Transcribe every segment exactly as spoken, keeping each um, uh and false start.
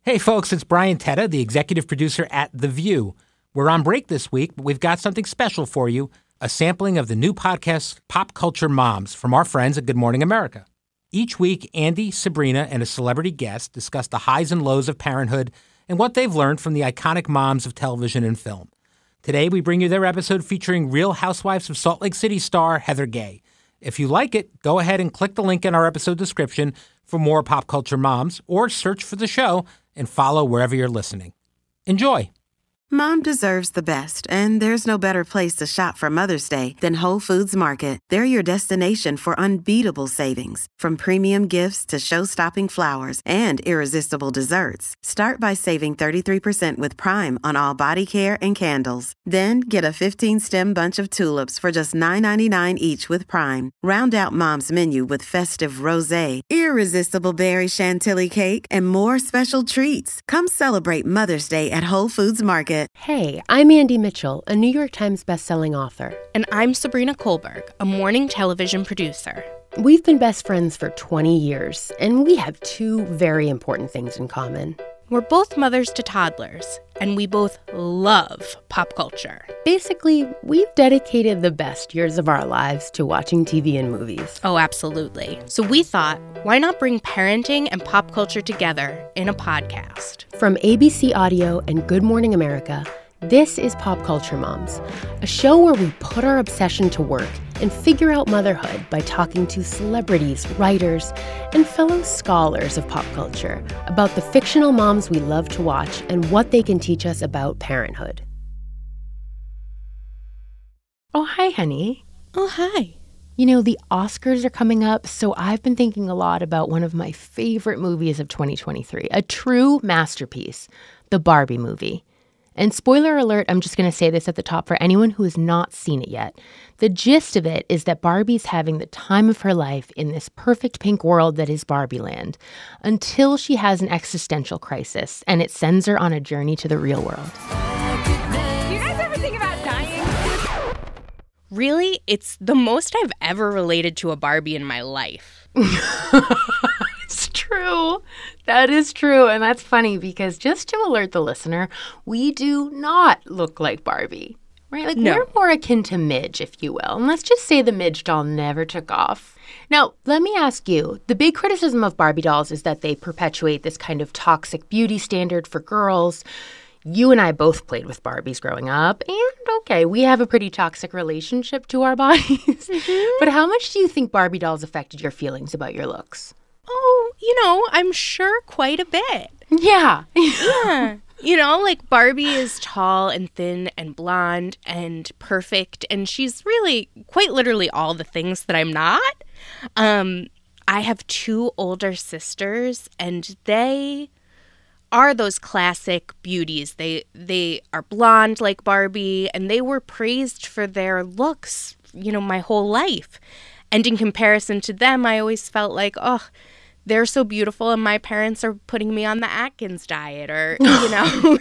Hey, folks, it's Brian Tetta, the executive producer at The View. We're on break this week, but we've got something special for you, a sampling of the new podcast, Pop Culture Moms, from our friends at Good Morning America. Each week, Andy, Sabrina, and a celebrity guest discuss the highs and lows of parenthood and what they've learned from the iconic moms of television and film. Today, we bring you their episode featuring Real Housewives of Salt Lake City star Heather Gay. If you like it, go ahead and click the link in our episode description for more Pop Culture Moms, or search for the show and follow wherever you're listening. Enjoy. Mom deserves the best, and there's no better place to shop for Mother's Day than Whole Foods Market. They're your destination for unbeatable savings, from premium gifts to show-stopping flowers and irresistible desserts. Start by saving thirty-three percent with Prime on all body care and candles. Then get a fifteen-stem bunch of tulips for just nine ninety-nine each with Prime. Round out Mom's menu with festive rosé, irresistible berry chantilly cake, and more special treats. Come celebrate Mother's Day at Whole Foods Market. Hey, I'm Andy Mitchell, a New York Times bestselling author. And I'm Sabrina Kohlberg, a morning television producer. We've been best friends for twenty years, and we have two very important things in common. We're both mothers to toddlers, and we both love pop culture. Basically, we've dedicated the best years of our lives to watching T V and movies. Oh, absolutely. So we thought, why not bring parenting and pop culture together in a podcast? From A B C Audio and Good Morning America, this is Pop Culture Moms, a show where we put our obsession to work and figure out motherhood by talking to celebrities, writers, and fellow scholars of pop culture about the fictional moms we love to watch and what they can teach us about parenthood. Oh, hi, honey. Oh, hi. You know, the Oscars are coming up, so I've been thinking a lot about one of my favorite movies of twenty twenty-three, a true masterpiece, the Barbie movie. And spoiler alert, I'm just going to say this at the top for anyone who has not seen it yet. The gist of it is that Barbie's having the time of her life in this perfect pink world that is Barbie Land, until she has an existential crisis, and it sends her on a journey to the real world. Do you guys ever think about dying? Really, it's the most I've ever related to a Barbie in my life. It's true. That is true. And that's funny because, just to alert the listener, we do not look like Barbie, right? Like, no. We're more akin to Midge, if you will. And let's just say the Midge doll never took off. Now, let me ask you, the big criticism of Barbie dolls is that they perpetuate this kind of toxic beauty standard for girls. You and I both played with Barbies growing up, and okay, we have a pretty toxic relationship to our bodies. Mm-hmm. But how much do you think Barbie dolls affected your feelings about your looks? Oh, you know, I'm sure quite a bit. Yeah. Yeah. You know, like, Barbie is tall and thin and blonde and perfect, and she's really quite literally all the things that I'm not. Um, I have two older sisters, and they are those classic beauties. They they are blonde like Barbie, and they were praised for their looks, you know, my whole life. And in comparison to them, I always felt like, oh, they're so beautiful and my parents are putting me on the Atkins diet, or, you know.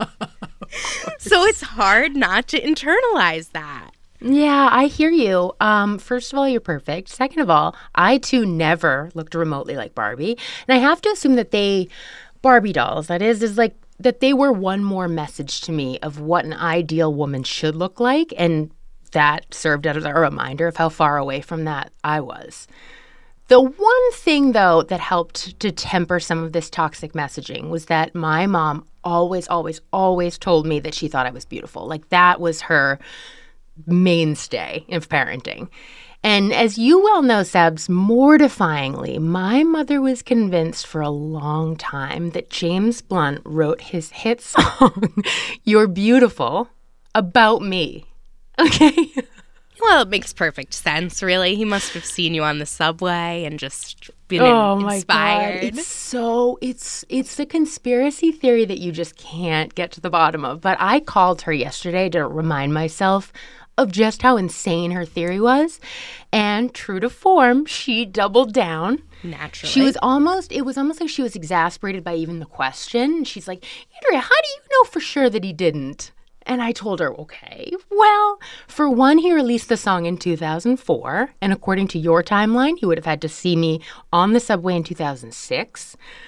So it's hard not to internalize that. Yeah, I hear you. Um, first of all, you're perfect. Second of all, I too never looked remotely like Barbie. And I have to assume that they, Barbie dolls, that is, is like, that they were one more message to me of what an ideal woman should look like. And that served as a reminder of how far away from that I was. The one thing, though, that helped to temper some of this toxic messaging was that my mom always, always, always told me that she thought I was beautiful. Like, that was her mainstay of parenting. And as you well know, Sebs, mortifyingly, my mother was convinced for a long time that James Blunt wrote his hit song, You're Beautiful, about me. Okay? Well, it makes perfect sense, really. He must have seen you on the subway and just been oh in- my inspired. God. It's so, it's it's the conspiracy theory that you just can't get to the bottom of. But I called her yesterday to remind myself of just how insane her theory was. And true to form, she doubled down. Naturally. She was almost, it was almost like she was exasperated by even the question. She's like, Andrea, how do you know for sure that he didn't? And I told her, okay, well, for one, he released the song in two thousand four. And according to your timeline, he would have had to see me on the subway in two thousand six.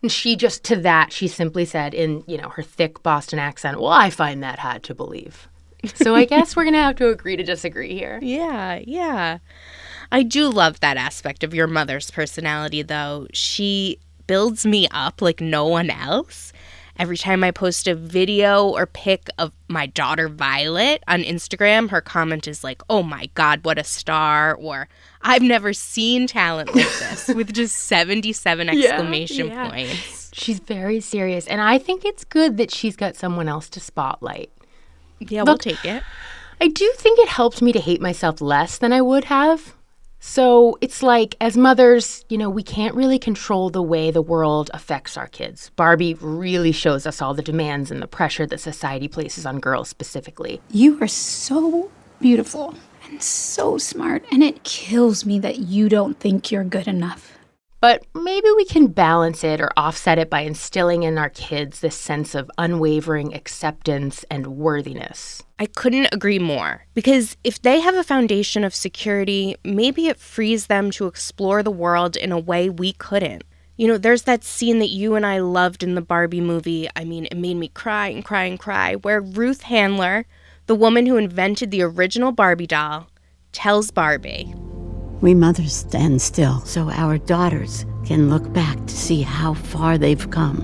And she just, to that, she simply said in, you know, her thick Boston accent, well, I find that hard to believe. So I guess we're going to have to agree to disagree here. Yeah, yeah. I do love that aspect of your mother's personality, though. She builds me up like no one else. Every time I post a video or pic of my daughter Violet on Instagram, her comment is like, oh my God, what a star, or I've never seen talent like this, with just seventy-seven exclamation yeah, yeah. points. She's very serious. And I think it's good that she's got someone else to spotlight. Yeah, Look, we'll take it. I do think it helped me to hate myself less than I would have. So it's like, as mothers, you know, we can't really control the way the world affects our kids. Barbie really shows us all the demands and the pressure that society places on girls specifically. You are so beautiful and so smart, and it kills me that you don't think you're good enough. But maybe we can balance it or offset it by instilling in our kids this sense of unwavering acceptance and worthiness. I couldn't agree more, because if they have a foundation of security, maybe it frees them to explore the world in a way we couldn't. You know, there's that scene that you and I loved in the Barbie movie. I mean, it made me cry and cry and cry, where Ruth Handler, the woman who invented the original Barbie doll, tells Barbie, we mothers stand still so our daughters can look back to see how far they've come.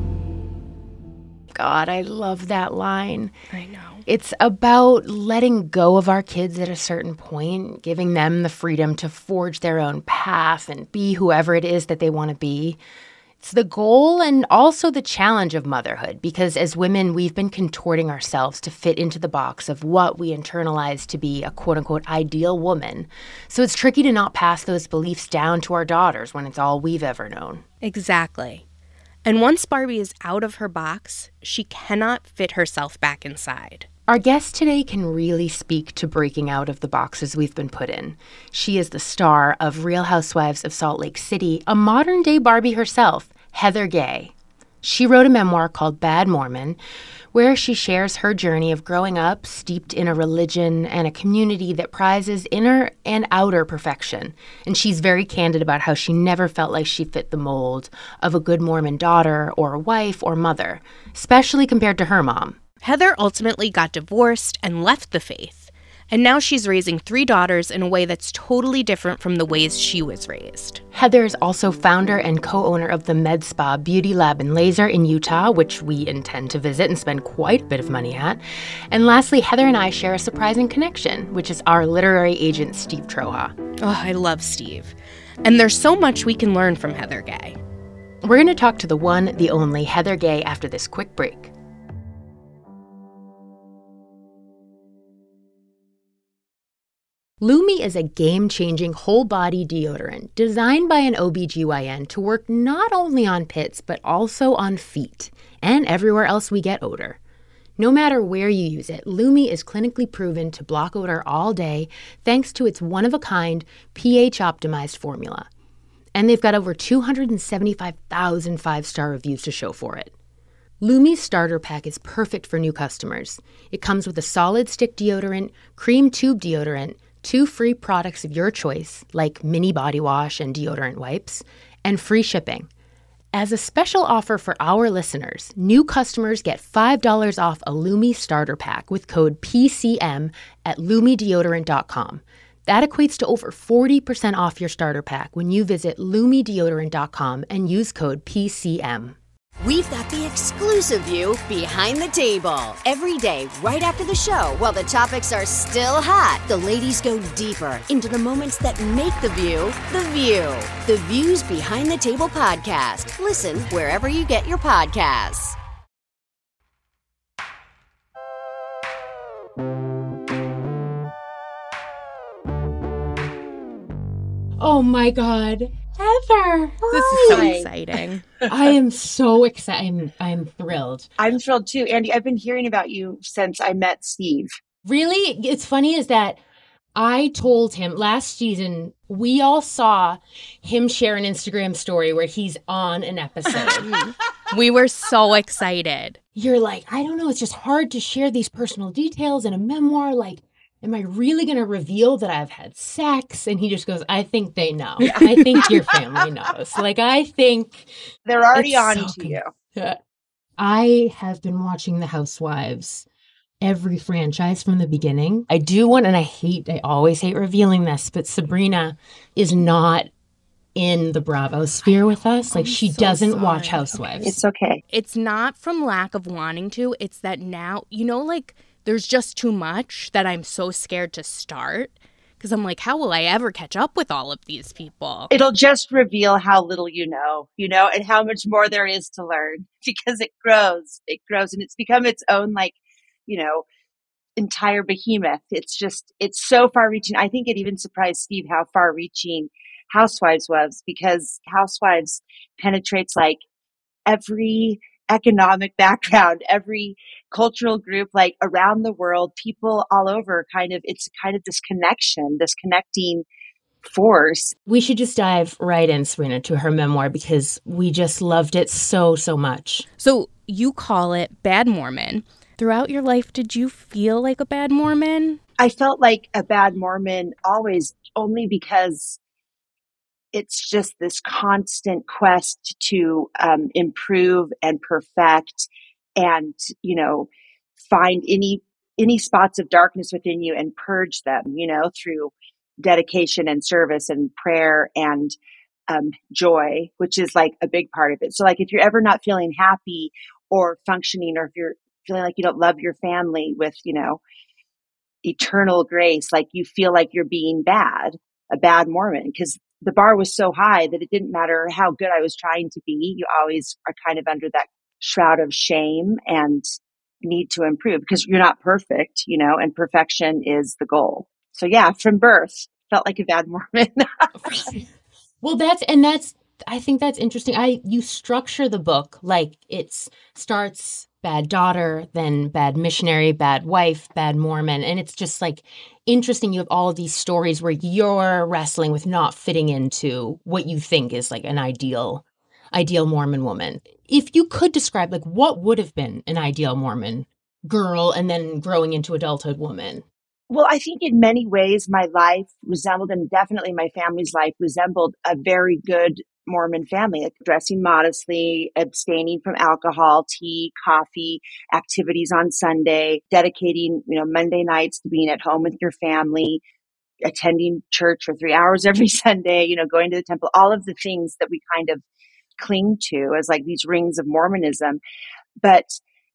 God, I love that line. I know. It's about letting go of our kids at a certain point, giving them the freedom to forge their own path and be whoever it is that they want to be. It's the goal and also the challenge of motherhood, because as women, we've been contorting ourselves to fit into the box of what we internalize to be a quote-unquote ideal woman. So it's tricky to not pass those beliefs down to our daughters when it's all we've ever known. Exactly. And once Barbie is out of her box, she cannot fit herself back inside. Our guest today can really speak to breaking out of the boxes we've been put in. She is the star of Real Housewives of Salt Lake City, a modern-day Barbie herself, Heather Gay. She wrote a memoir called Bad Mormon, where she shares her journey of growing up steeped in a religion and a community that prizes inner and outer perfection. And she's very candid about how she never felt like she fit the mold of a good Mormon daughter or a wife or mother, especially compared to her mom. Heather ultimately got divorced and left the faith, and now she's raising three daughters in a way that's totally different from the ways she was raised. Heather is also founder and co-owner of the Med Spa Beauty Lab and Laser in Utah, which we intend to visit and spend quite a bit of money at. And lastly, Heather and I share a surprising connection, which is our literary agent, Steve Troja. Oh, I love Steve. And there's so much we can learn from Heather Gay. We're going to talk to the one, the only Heather Gay after this quick break. Lume is a game-changing whole-body deodorant designed by an O B G Y N to work not only on pits, but also on feet and everywhere else we get odor. No matter where you use it, Lume is clinically proven to block odor all day thanks to its one-of-a-kind, pH-optimized formula. And they've got over two hundred seventy-five thousand five-star reviews to show for it. Lume's starter pack is perfect for new customers. It comes with a solid stick deodorant, cream tube deodorant, two free products of your choice, like mini body wash and deodorant wipes, and free shipping. As a special offer for our listeners, new customers get five dollars off a Lume starter pack with code P C M at lume deodorant dot com. That equates to over forty percent off your starter pack when you visit lume deodorant dot com and use code P C M. We've got the exclusive view behind the table. Every day, right after the show, while the topics are still hot, the ladies go deeper into the moments that make the view the view. The Views Behind the Table podcast. Listen wherever you get your podcasts. Oh my God. Heather, This is so exciting. I am so excited. I'm, I'm thrilled. I'm thrilled too. Andy, I've been hearing about you since I met Steve. Really? It's funny is that I told him last season, we all saw him share an Instagram story where he's on an episode. We were so excited. You're like, I don't know, it's just hard to share these personal details in a memoir. Like, am I really going to reveal that I've had sex? And he just goes, I think they know. I think your family knows. Like, I think they're already on so to con- you. I have been watching The Housewives, every franchise from the beginning. I do want, and I hate, I always hate revealing this, but Sabrina is not in the Bravo sphere with us. Like, I'm she so doesn't sorry. watch Housewives. It's okay. It's not from lack of wanting to. It's that now, you know, like there's just too much that I'm so scared to start because I'm like, how will I ever catch up with all of these people? It'll just reveal how little you know, you know, and how much more there is to learn because it grows. It grows and it's become its own, like, you know, entire behemoth. It's just, it's so far reaching. I think it even surprised Steve how far reaching Housewives was, because Housewives penetrates like every economic background, every cultural group, like around the world, people all over. Kind of, it's kind of this connection, this connecting force. We should just dive right in, Serena, to her memoir because we just loved it so, so much. So you call it Bad Mormon. Throughout your life, did you feel like a bad Mormon? I felt like a bad Mormon always, only because it's just this constant quest to um, improve and perfect and, you know, find any any spots of darkness within you and purge them, you know, through dedication and service and prayer and um, joy, which is like a big part of it. So like if you're ever not feeling happy or functioning, or if you're feeling like you don't love your family with, you know, eternal grace, like you feel like you're being bad, a bad Mormon, because the bar was so high that it didn't matter how good I was trying to be. You always are kind of under that shroud of shame and need to improve because you're not perfect, you know, and perfection is the goal. So yeah, from birth, felt like a bad Mormon. Well, that's, and that's, I think that's interesting. I, you structure the book like it's starts bad daughter, then bad missionary, bad wife, bad Mormon. And it's just like interesting. You have all of these stories where you're wrestling with not fitting into what you think is like an ideal, ideal Mormon woman. If you could describe like what would have been an ideal Mormon girl and then growing into adulthood woman. Well, I think in many ways my life resembled, and definitely my family's life resembled, a very good Mormon family, like dressing modestly, abstaining from alcohol, tea, coffee, activities on Sunday, dedicating, you know, Monday nights to being at home with your family, attending church for three hours every Sunday, you know, going to the temple, all of the things that we kind of cling to as like these rings of Mormonism. But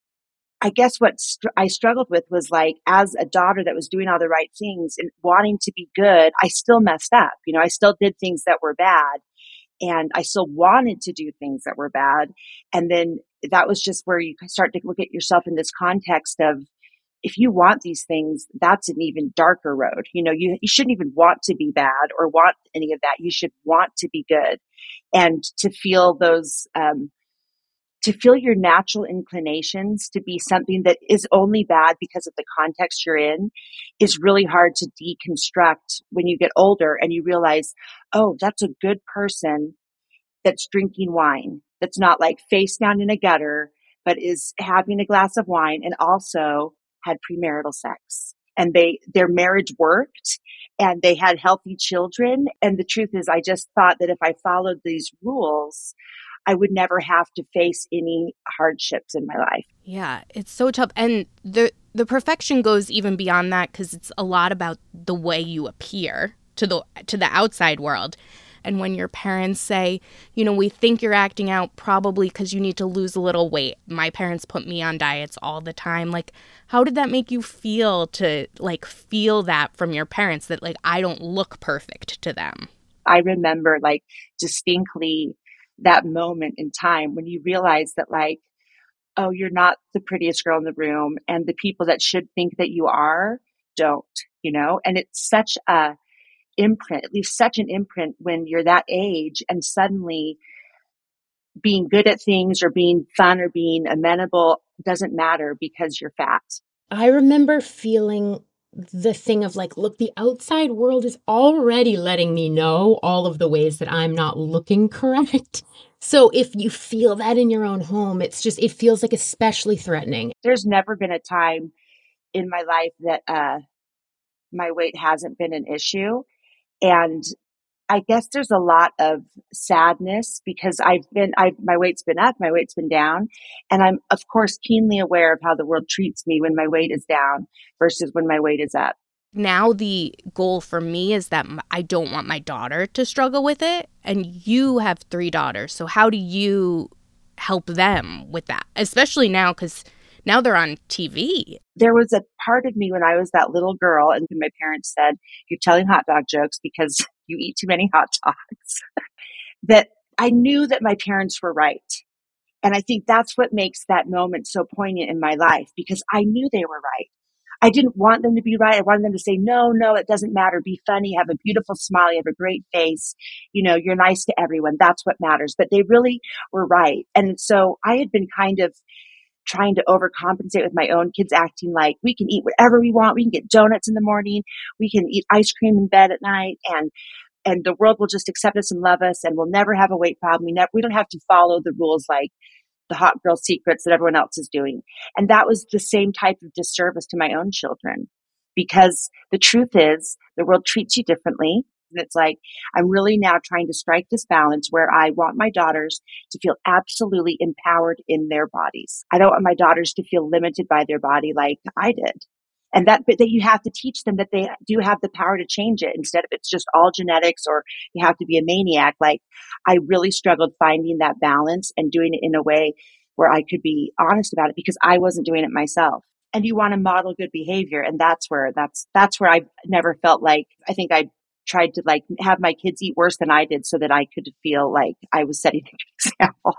I guess what str- I struggled with was like, as a daughter that was doing all the right things and wanting to be good, I still messed up. You know, I still did things that were bad and I still wanted to do things that were bad. And then that was just where you start to look at yourself in this context of, if you want these things, that's an even darker road. You know, you, you shouldn't even want to be bad or want any of that. You should want to be good and to feel those, um, to feel your natural inclinations to be something that is only bad because of the context you're in is really hard to deconstruct when you get older and you realize, oh, that's a good person that's drinking wine, that's not like face down in a gutter, but is having a glass of wine and also had premarital sex. And they, their marriage worked and they had healthy children. And the truth is, I just thought that if I followed these rules, I would never have to face any hardships in my life. Yeah, it's so tough. And the the perfection goes even beyond that because it's a lot about the way you appear to the to the outside world. And when your parents say, you know, we think you're acting out probably because you need to lose a little weight. My parents put me on diets all the time. Like, how did that make you feel to like feel that from your parents that like I don't look perfect to them? I remember like distinctly that moment in time when you realize that like, oh, you're not the prettiest girl in the room and the people that should think that you are don't, you know, and it's such a imprint, it leaves such an imprint when you're that age and suddenly being good at things or being fun or being amenable doesn't matter because you're fat. I remember feeling the thing of like, look, the outside world is already letting me know all of the ways that I'm not looking correct. So if you feel that in your own home, it's just, it feels like especially threatening. There's never been a time in my life that uh, my weight hasn't been an issue. And I guess there's a lot of sadness because I've been, I've, my weight's been up, my weight's been down. And I'm, of course, keenly aware of how the world treats me when my weight is down versus when my weight is up. Now the goal for me is that I don't want my daughter to struggle with it. And you have three daughters. So how do you help them with that? Especially now, because now they're on T V. There was a part of me when I was that little girl and my parents said, you're telling hot dog jokes because you eat too many hot dogs, that I knew that my parents were right. And I think that's what makes that moment so poignant in my life, because I knew they were right. I didn't want them to be right. I wanted them to say, no, no, it doesn't matter. Be funny, have a beautiful smile, you have a great face. You know, you're nice to everyone. That's what matters. But they really were right. And so I had been kind of trying to overcompensate with my own kids, acting like we can eat whatever we want. We can get donuts in the morning. We can eat ice cream in bed at night. And and the world will just accept us and love us. And we'll never have a weight problem. We, never, we don't have to follow the rules like the hot girl secrets that everyone else is doing. And that was the same type of disservice to my own children, because the truth is the world treats you differently. And it's like, I'm really now trying to strike this balance where I want my daughters to feel absolutely empowered in their bodies. I don't want my daughters to feel limited by their body like I did. And that, but that you have to teach them that they do have the power to change it instead of it's just all genetics or you have to be a maniac. Like I really struggled finding that balance and doing it in a way where I could be honest about it because I wasn't doing it myself. And you want to model good behavior. And that's where, that's, that's where I never felt like, I think I tried to like have my kids eat worse than I did so that I could feel like I was setting an example.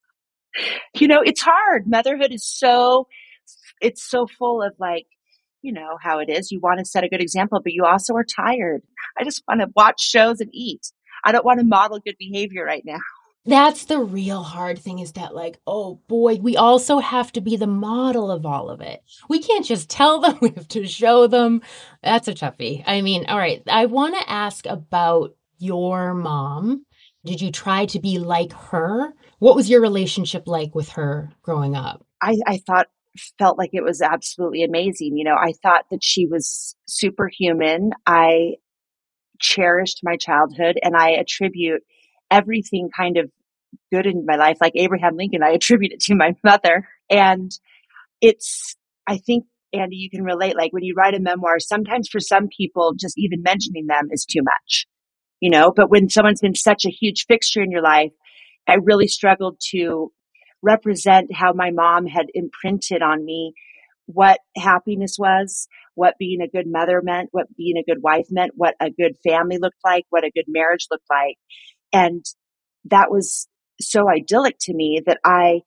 You know, it's hard. Motherhood is so, it's so full of like, you know how it is. You want to set a good example, but you also are tired. I just want to watch shows and eat. I don't want to model good behavior right now. That's the real hard thing is that like, oh boy, we also have to be the model of all of it. We can't just tell them, we have to show them. That's a toughie. I mean, all right. I want to ask about your mom. Did you try to be like her? What was your relationship like with her growing up? I, I thought felt like it was absolutely amazing. You know, I thought that she was superhuman. I cherished my childhood and I attribute everything kind of good in my life, like Abraham Lincoln, I attribute it to my mother. And it's, I think, Andy, you can relate, like when you write a memoir, sometimes for some people, just even mentioning them is too much, you know, but when someone's been such a huge fixture in your life, I really struggled to represent how my mom had imprinted on me what happiness was, what being a good mother meant, what being a good wife meant, what a good family looked like, what a good marriage looked like. And that was so idyllic to me that I,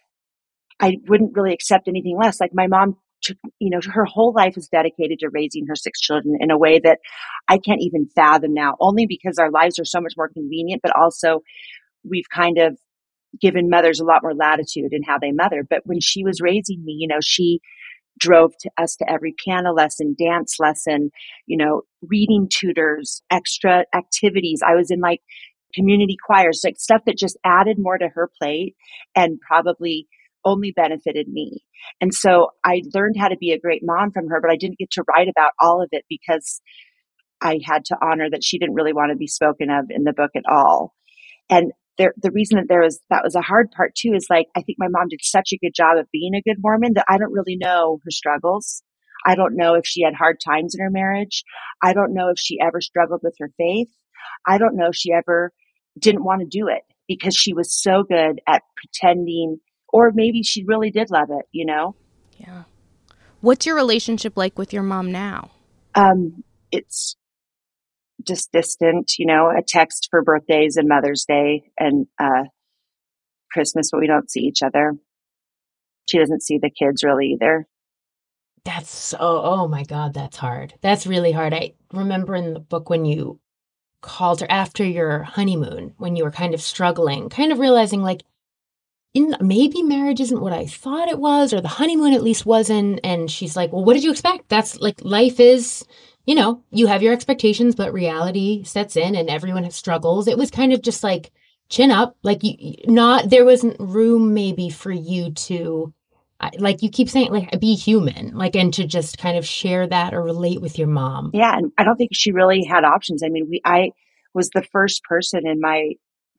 I wouldn't really accept anything less. Like my mom took, you know, her whole life was dedicated to raising her six children in a way that I can't even fathom now, only because our lives are so much more convenient, but also we've kind of given mothers a lot more latitude in how they mother. But when she was raising me, you know, she drove to us to every piano lesson, dance lesson, you know, reading tutors, extra activities. I was in like community choirs, like stuff that just added more to her plate and probably only benefited me. And so I learned how to be a great mom from her, but I didn't get to write about all of it because I had to honor that she didn't really want to be spoken of in the book at all. And There, the reason that there was, that was a hard part too, is like, I think my mom did such a good job of being a good Mormon that I don't really know her struggles. I don't know if she had hard times in her marriage. I don't know if she ever struggled with her faith. I don't know if she ever didn't want to do it because she was so good at pretending, or maybe she really did love it, you know? Yeah. What's your relationship like with your mom now? Um, it's just distant, you know, a text for birthdays and Mother's Day and uh, Christmas, but we don't see each other. She doesn't see the kids really either. That's so, oh my God, that's hard. That's really hard. I remember in the book when you called her after your honeymoon, when you were kind of struggling, kind of realizing like, in, maybe marriage isn't what I thought it was, or the honeymoon at least wasn't. And she's like, well, what did you expect? That's like, life is, you know, you have your expectations, but reality sets in and everyone has struggles. It was kind of just like, chin up, like you not, there wasn't room maybe for you to I, like you keep saying, like, be human, like, and to just kind of share that or relate with your mom. Yeah. And I don't think she really had options. I mean, we, I was the first person in my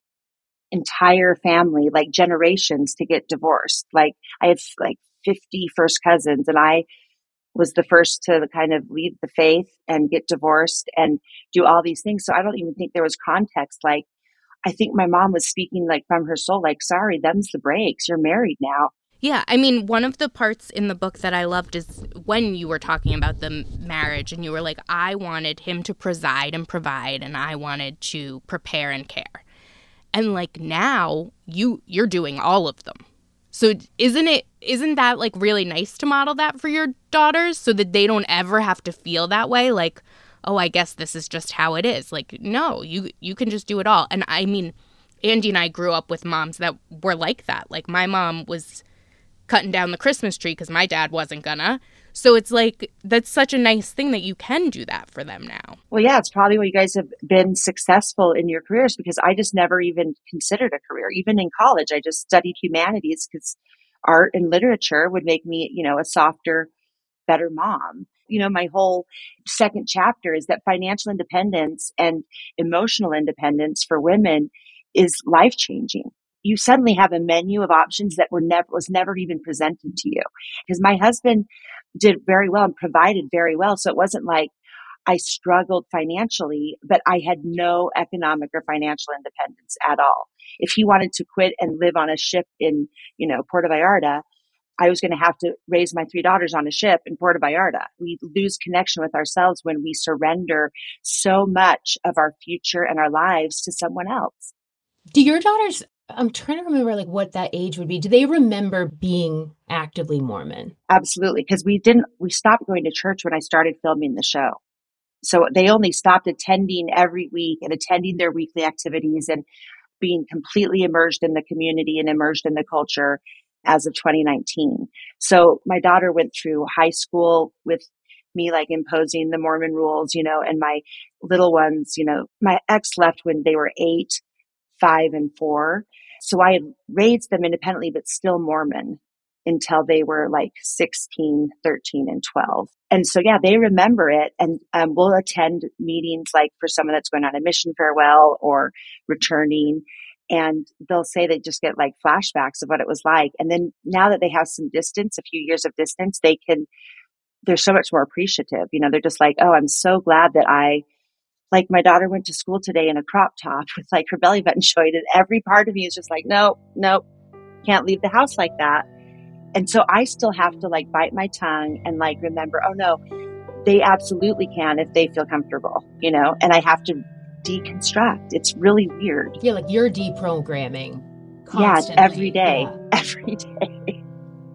entire family, like generations, to get divorced. Like I had like fifty first cousins, and I was the first to kind of leave the faith and get divorced and do all these things. So I don't even think there was context. Like, I think my mom was speaking like from her soul, like, sorry, them's the breaks. You're married now. Yeah, I mean, one of the parts in the book that I loved is when you were talking about the marriage and you were like, I wanted him to preside and provide, and I wanted to prepare and care. And like now you you're doing all of them. So isn't it isn't that like really nice to model that for your daughters so that they don't ever have to feel that way? Like, oh, I guess this is just how it is. Like, no, you you can just do it all. And I mean, Andy and I grew up with moms that were like that. Like my mom was cutting down the Christmas tree because my dad wasn't gonna. So it's like, that's such a nice thing that you can do that for them now. Well, yeah, it's probably why you guys have been successful in your careers, because I just never even considered a career. Even in college, I just studied humanities because art and literature would make me, you know, a softer, better mom. You know, my whole second chapter is that financial independence and emotional independence for women is life-changing. You suddenly have a menu of options that were never was never even presented to you. Because my husband did very well and provided very well. So it wasn't like I struggled financially, but I had no economic or financial independence at all. If he wanted to quit and live on a ship in, you know, Puerto Vallarta, I was going to have to raise my three daughters on a ship in Puerto Vallarta. We lose connection with ourselves when we surrender so much of our future and our lives to someone else. Do your daughters, I'm trying to remember like what that age would be. Do they remember being actively Mormon? Absolutely. Because we didn't, we stopped going to church when I started filming the show. So they only stopped attending every week and attending their weekly activities and being completely immersed in the community and immersed in the culture as of twenty nineteen. So my daughter went through high school with me like imposing the Mormon rules, you know, and my little ones, you know, my ex left when they were eight, five, and four. So I had raised them independently, but still Mormon until they were like sixteen, thirteen, and twelve. And so, yeah, they remember it. And um, we'll attend meetings like for someone that's going on a mission farewell or returning. And they'll say they just get like flashbacks of what it was like. And then now that they have some distance, a few years of distance, they can, they're so much more appreciative. You know, they're just like, oh, I'm so glad that I, like my daughter went to school today in a crop top with like her belly button showing, and every part of me is just like, no, no, can't leave the house like that. And so I still have to like bite my tongue and like remember, oh no, they absolutely can if they feel comfortable, you know, and I have to deconstruct. It's really weird. Yeah, like you're deprogramming constantly. Yeah, every day, yeah. every day.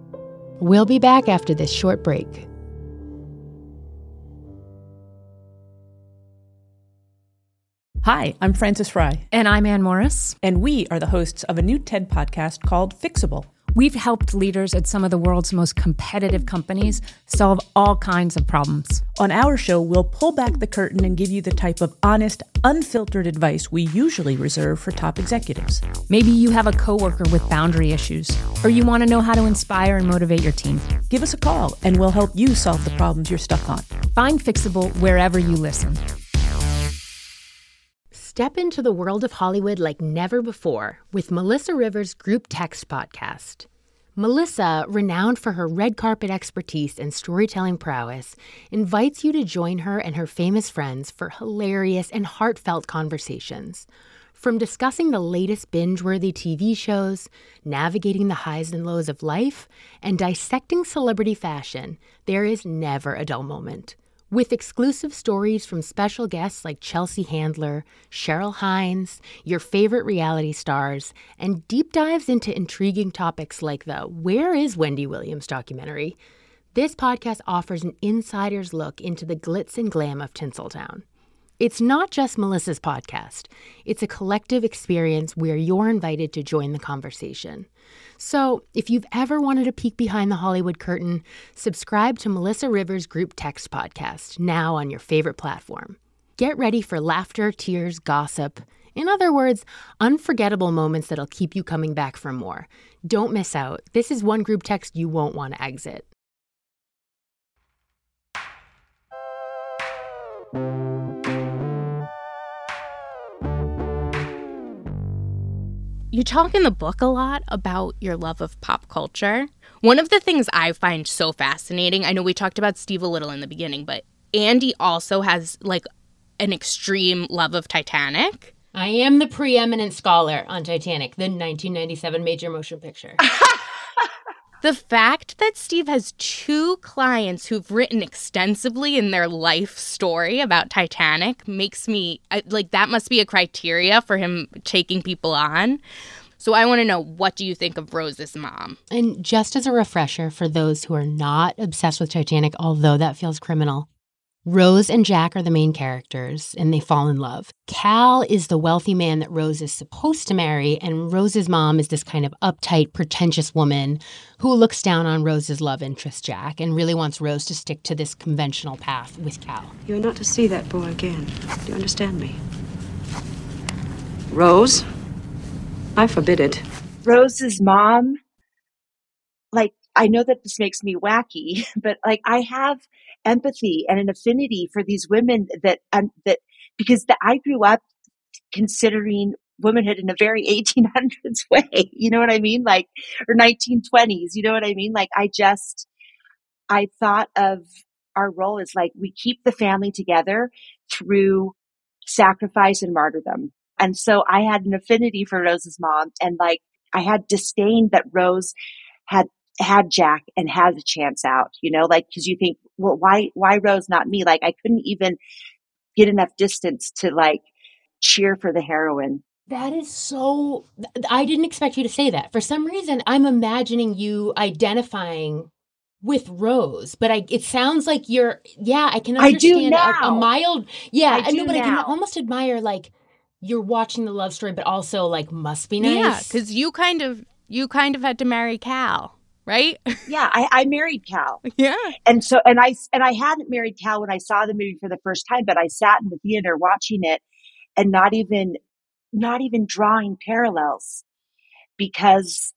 We'll be back after this short break. Hi, I'm Frances Fry. And I'm Ann Morris. And we are the hosts of a new TED podcast called Fixable. We've helped leaders at some of the world's most competitive companies solve all kinds of problems. On our show, we'll pull back the curtain and give you the type of honest, unfiltered advice we usually reserve for top executives. Maybe you have a coworker with boundary issues, or you want to know how to inspire and motivate your team. Give us a call, and we'll help you solve the problems you're stuck on. Find Fixable wherever you listen. Step into the world of Hollywood like never before with Melissa Rivers' Group Text podcast. Melissa, renowned for her red carpet expertise and storytelling prowess, invites you to join her and her famous friends for hilarious and heartfelt conversations. From discussing the latest binge-worthy T V shows, navigating the highs and lows of life, and dissecting celebrity fashion, there is never a dull moment. With exclusive stories from special guests like Chelsea Handler, Cheryl Hines, your favorite reality stars, and deep dives into intriguing topics like the Where is Wendy Williams documentary, this podcast offers an insider's look into the glitz and glam of Tinseltown. It's not just Melissa's podcast. It's a collective experience where you're invited to join the conversation. So if you've ever wanted a peek behind the Hollywood curtain, subscribe to Melissa Rivers' Group Text podcast now on your favorite platform. Get ready for laughter, tears, gossip, In other words, unforgettable moments that'll keep you coming back for more. Don't miss out. This is one group text you won't want to exit. You talk in the book a lot about your love of pop culture. One of the things I find so fascinating, I know we talked about Steve a little in the beginning, but Andy also has like an extreme love of Titanic. I am the preeminent scholar on Titanic, the nineteen ninety-seven major motion picture. The fact that Steve has two clients who've written extensively in their life story about Titanic makes me, like, that must be a criteria for him taking people on. So I want to know, what do you think of Rose's mom? And just as a refresher for those who are not obsessed with Titanic, although that feels criminal, Rose and Jack are the main characters, and they fall in love. Cal is the wealthy man that Rose is supposed to marry, and Rose's mom is this kind of uptight, pretentious woman who looks down on Rose's love interest, Jack, and really wants Rose to stick to this conventional path with Cal. You're not to see that boy again. Do you understand me? Rose, I forbid it. Rose's mom, like, I know that this makes me wacky, but like I have empathy and an affinity for these women that, um, that because the, I grew up considering womanhood in a very eighteen hundreds way. You know what I mean? Like, or nineteen twenties. You know what I mean? Like, I just, I thought of our role as like, we keep the family together through sacrifice and martyrdom. And so I had an affinity for Rose's mom, and like, I had disdain that Rose had had Jack and had a chance out, you know, like, cause you think, well, why, why Rose, not me? Like, I couldn't even get enough distance to like cheer for the heroine. That is so, I didn't expect you to say that. For some reason, I'm imagining you identifying with Rose, but I, it sounds like you're, yeah, I can understand I do now. A, a mild, yeah, I I know, but now. I can almost admire like you're watching the love story, but also like must be nice. Yeah, because you kind of, you kind of had to marry Cal. Right? Yeah, I, I married Cal. Yeah. And so, and I, and I hadn't married Cal when I saw the movie for the first time, but I sat in the theater watching it and not even, not even drawing parallels, because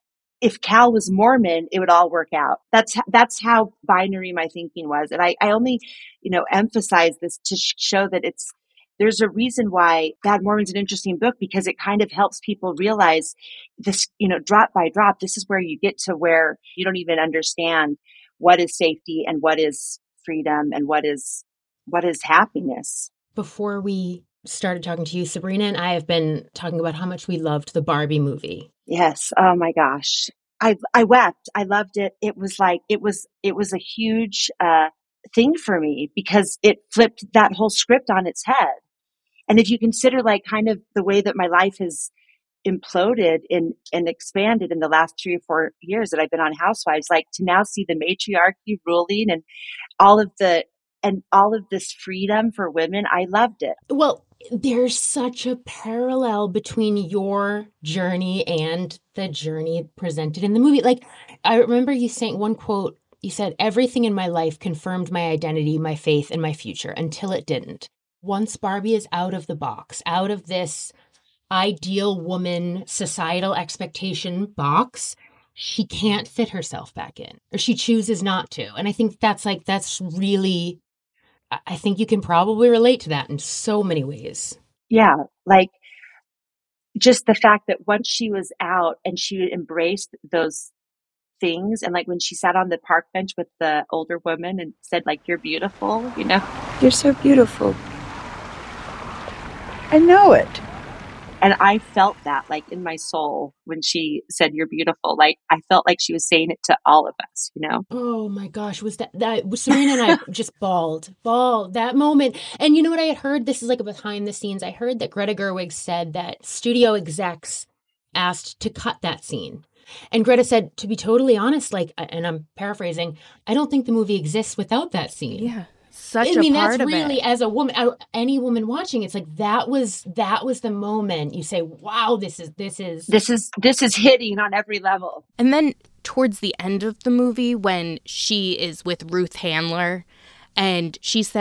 if Cal was Mormon, it would all work out. That's, that's how binary my thinking was. And I, I only, you know, emphasize this to sh- show that it's, there's a reason why Bad Mormon's an interesting book, because it kind of helps people realize this, you know, drop by drop, this is where you get to where you don't even understand what is safety and what is freedom and what is, what is happiness. Before we started talking to you, Sabrina and I have been talking about how much we loved the Barbie movie. Yes. Oh my gosh. I, I wept. I loved it. It was like, it was, it was a huge, uh, thing for me, because it flipped that whole script on its head. And if you consider like kind of the way that my life has imploded in, and expanded in the last three or four years that I've been on Housewives, like to now see the matriarchy ruling and all of the, and all of this freedom for women, I loved it. Well, there's such a parallel between your journey and the journey presented in the movie. Like, I remember you saying one quote, you said, "Everything in my life confirmed my identity, my faith, and my future until it didn't." Once Barbie is out of the box, out of this ideal woman societal expectation box, she can't fit herself back in, or she chooses not to. And I think that's like, that's really, I think you can probably relate to that in so many ways. Yeah. Like just the fact that once she was out and she embraced those things, and like when she sat on the park bench with the older woman and said like, "You're beautiful," you know, "You're so beautiful. I know it." And I felt that like in my soul when she said, "You're beautiful." Like I felt like she was saying it to all of us, you know? Oh my gosh. Was that, that Serena and I just bawled, bawled that moment. And you know what I had heard? This is like a behind the scenes. I heard that Greta Gerwig said that studio execs asked to cut that scene. And Greta said, to be totally honest, like, and I'm paraphrasing, I don't think the movie exists without that scene. Yeah. Such I mean, a part that's of really, it. as a woman, any woman watching, it's like, that was, that was the moment you say, wow, this is, this is. This is, this is hitting on every level. And then towards the end of the movie, when she is with Ruth Handler and she says,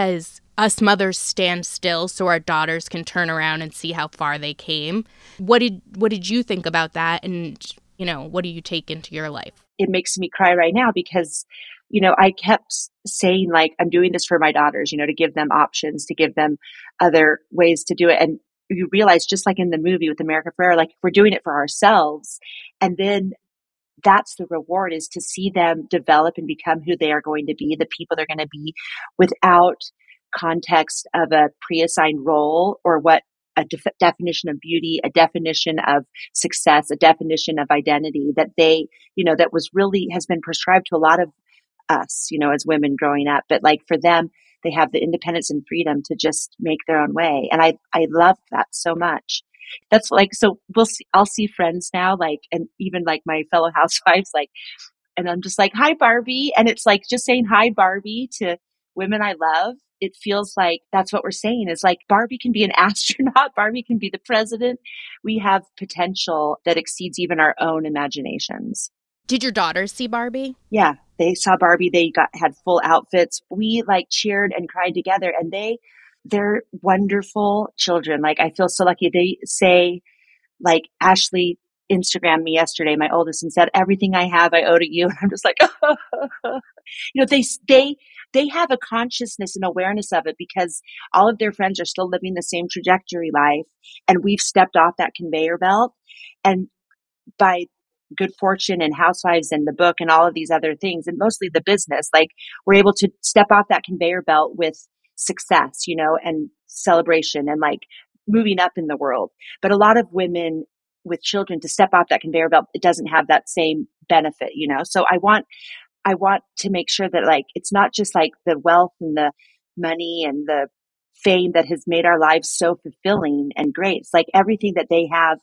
us mothers stand still so our daughters can turn around and see how far they came. What did what did you think about that? And, you know, what do you take into your life? It makes me cry right now because, you know, I kept saying, like, I'm doing this for my daughters, you know, to give them options, to give them other ways to do it. And you realize, just like in the movie with America Ferrera, like, we're doing it for ourselves. And then that's the reward, is to see them develop and become who they are going to be, the people they're going to be, without context of a pre-assigned role or what a def- definition of beauty, a definition of success, a definition of identity that they, you know, that was really has been prescribed to a lot of us, you know, as women growing up. But like for them, they have the independence and freedom to just make their own way. And I, I love that so much. That's like, so we'll see, I'll see friends now, like, and even like my fellow housewives, like, and I'm just like, hi, Barbie. And it's like just saying hi, Barbie to women I love. It feels like that's what we're saying, is like Barbie can be an astronaut. Barbie can be the president. We have potential that exceeds even our own imaginations. Did your daughters see Barbie? Yeah, they saw Barbie. They got had full outfits. We like cheered and cried together, and they, they're wonderful children. Like, I feel so lucky. They say, like, Ashley Instagrammed me yesterday, my oldest, and said, everything I have, I owe to you. And I'm just like, oh. You know, they, they, they have a consciousness and awareness of it because all of their friends are still living the same trajectory life. And we've stepped off that conveyor belt. And by good fortune and Housewives and the book and all of these other things, and mostly the business, like, we're able to step off that conveyor belt with success, you know, and celebration and like moving up in the world. But a lot of women with children, to step off that conveyor belt, it doesn't have that same benefit, you know? So I want, I want to make sure that, like, it's not just like the wealth and the money and the fame that has made our lives so fulfilling and great. It's like everything that they have,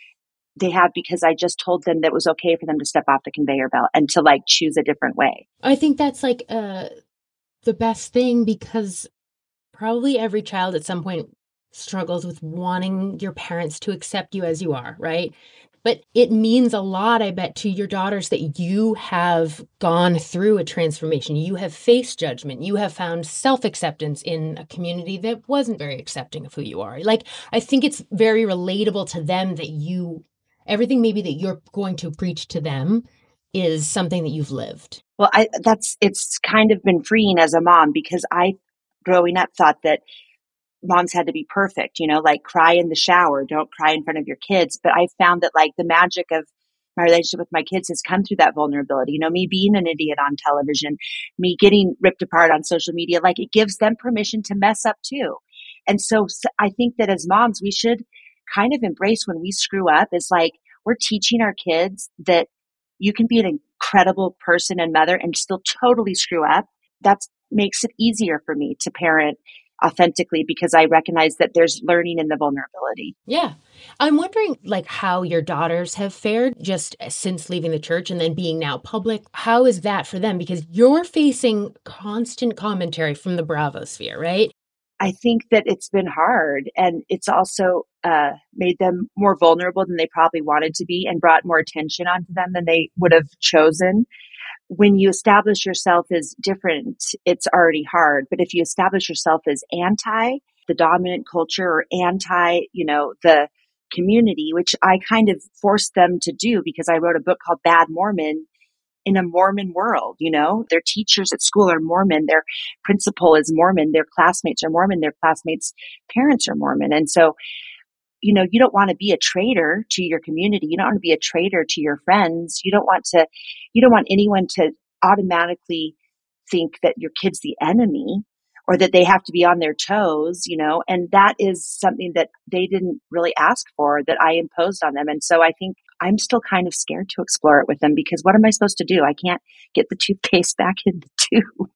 they have because I just told them that it was okay for them to step off the conveyor belt and to like choose a different way. I think that's like uh, the best thing, because probably every child at some point struggles with wanting your parents to accept you as you are, right? But it means a lot, I bet, to your daughters that you have gone through a transformation. You have faced judgment. You have found self-acceptance in a community that wasn't very accepting of who you are. Like, I think it's very relatable to them that you, everything maybe that you're going to preach to them is something that you've lived. Well, I, that's, it's kind of been freeing as a mom, because I, growing up, thought that moms had to be perfect, you know, like cry in the shower, don't cry in front of your kids. But I found that like the magic of my relationship with my kids has come through that vulnerability, you know, me being an idiot on television, me getting ripped apart on social media, like it gives them permission to mess up too. And so, so I think that as moms, we should kind of embrace when we screw up. It's like we're teaching our kids that you can be an incredible person and mother and still totally screw up. That makes it easier for me to parent authentically, because I recognize that there's learning in the vulnerability. Yeah. I'm wondering like how your daughters have fared just since leaving the church and then being now public. How is that for them? Because you're facing constant commentary from the Bravo sphere, right? I think that it's been hard, and it's also uh, made them more vulnerable than they probably wanted to be, and brought more attention onto them than they would have chosen. When you establish yourself as different, it's already hard. But if you establish yourself as anti the dominant culture or anti, you know, the community, which I kind of forced them to do because I wrote a book called Bad Mormon in a Mormon world, you know, their teachers at school are Mormon, their principal is Mormon, their classmates are Mormon, their classmates' parents are Mormon. And so, you know, you don't want to be a traitor to your community. You don't want to be a traitor to your friends. You don't want to, you don't want anyone to automatically think that your kid's the enemy or that they have to be on their toes, you know, and that is something that they didn't really ask for, that I imposed on them. And so I think I'm still kind of scared to explore it with them, because what am I supposed to do? I can't get the toothpaste back in the tube.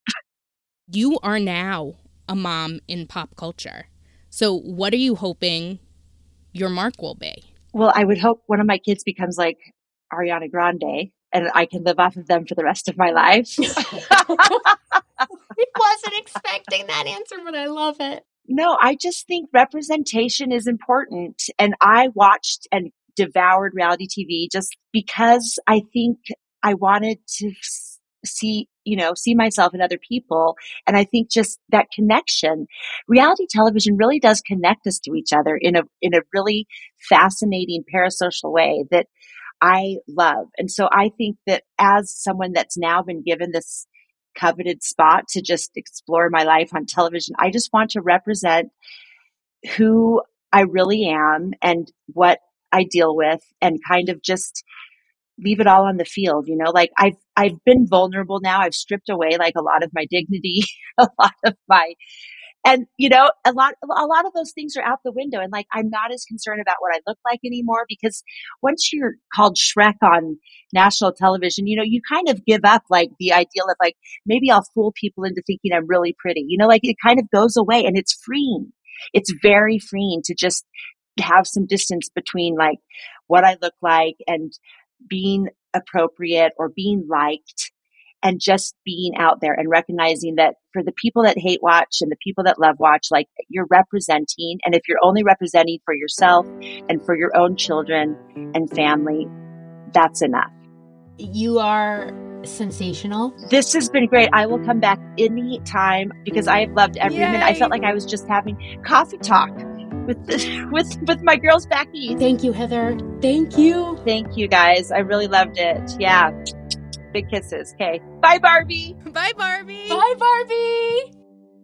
You are now a mom in pop culture. So what are you hoping your mark will be? Well, I would hope one of my kids becomes like Ariana Grande and I can live off of them for the rest of my life. I wasn't expecting that answer, but I love it. No, I just think representation is important. And I watched and devoured reality T V just because I think I wanted to see, you know, see myself in other people. And I think just that connection, reality television really does connect us to each other in a, in a really fascinating parasocial way that I love. And so I think that as someone that's now been given this coveted spot to just explore my life on television, I just want to represent who I really am and what I deal with, and kind of just leave it all on the field. You know, like I've, I've been vulnerable now. I've stripped away like a lot of my dignity, a lot of my, and you know, a lot, a lot of those things are out the window. And like, I'm not as concerned about what I look like anymore, because once you're called Shrek on national television, you know, you kind of give up like the ideal of like, maybe I'll fool people into thinking I'm really pretty, you know, like it kind of goes away, and it's freeing. It's very freeing to just have some distance between like what I look like and being appropriate or being liked, and just being out there and recognizing that for the people that hate watch and the people that love watch, like you're representing. And if you're only representing for yourself and for your own children and family, that's enough. You are sensational. This has been great. I will come back anytime because I have loved every minute. I felt like I was just having coffee talk with the, with with my girls back east. Thank you, Heather. Thank you. Thank you, guys. I really loved it. Yeah. Big kisses. Okay. Bye, Barbie. Bye, Barbie. Bye, Barbie.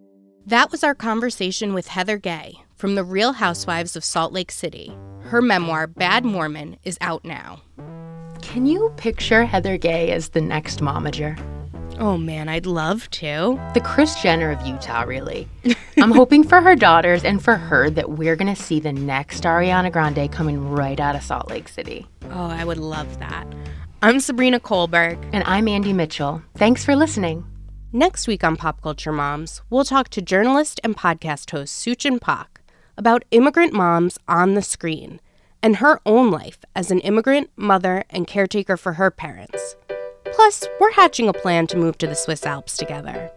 That was our conversation with Heather Gay from The Real Housewives of Salt Lake City. Her memoir, Bad Mormon, is out now. Can you picture Heather Gay as the next momager? Oh, man, I'd love to. The Kris Jenner of Utah, really. I'm hoping for her daughters and for her that we're going to see the next Ariana Grande coming right out of Salt Lake City. Oh, I would love that. I'm Sabrina Kohlberg. And I'm Andy Mitchell. Thanks for listening. Next week on Pop Culture Moms, we'll talk to journalist and podcast host Suchin Pak about immigrant moms on the screen and her own life as an immigrant, mother, and caretaker for her parents. Plus, we're hatching a plan to move to the Swiss Alps together.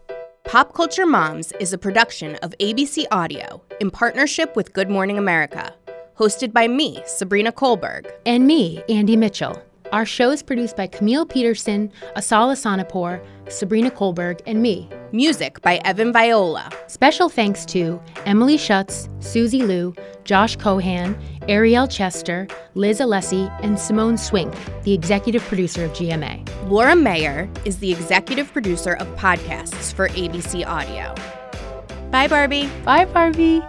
Pop Culture Moms is a production of A B C Audio in partnership with Good Morning America, hosted by me, Sabrina Kohlberg. And me, Andy Mitchell. Our show is produced by Camille Peterson, Asala Sanapur, Sabrina Kohlberg, and me. Music by Evan Viola. Special thanks to Emily Schutz, Susie Liu, Josh Cohan, Ariel Chester, Liz Alessi, and Simone Swink, the executive producer of G M A. Laura Mayer is the executive producer of podcasts for A B C Audio. Bye, Barbie. Bye, Barbie.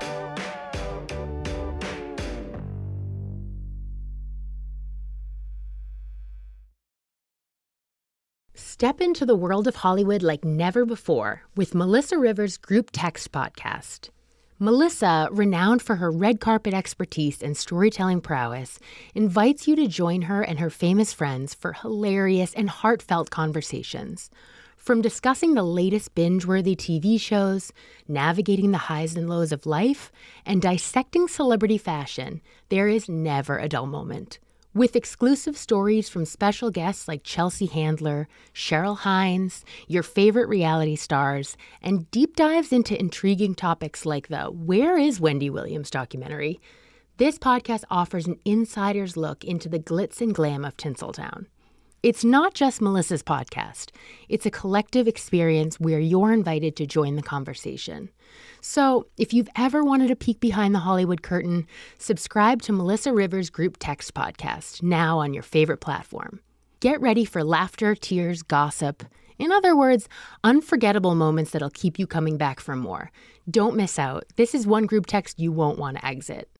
Step into the world of Hollywood like never before with Melissa Rivers' Group Text podcast. Melissa, renowned for her red carpet expertise and storytelling prowess, invites you to join her and her famous friends for hilarious and heartfelt conversations. From discussing the latest binge-worthy T V shows, navigating the highs and lows of life, and dissecting celebrity fashion, there is never a dull moment. With exclusive stories from special guests like Chelsea Handler, Cheryl Hines, your favorite reality stars, and deep dives into intriguing topics like the Where is Wendy Williams documentary, this podcast offers an insider's look into the glitz and glam of Tinseltown. It's not just Melissa's podcast. It's a collective experience where you're invited to join the conversation. So if you've ever wanted a peek behind the Hollywood curtain, subscribe to Melissa Rivers' Group Text podcast, now on your favorite platform. Get ready for laughter, tears, gossip. In other words, unforgettable moments that'll keep you coming back for more. Don't miss out. This is one group text you won't want to exit.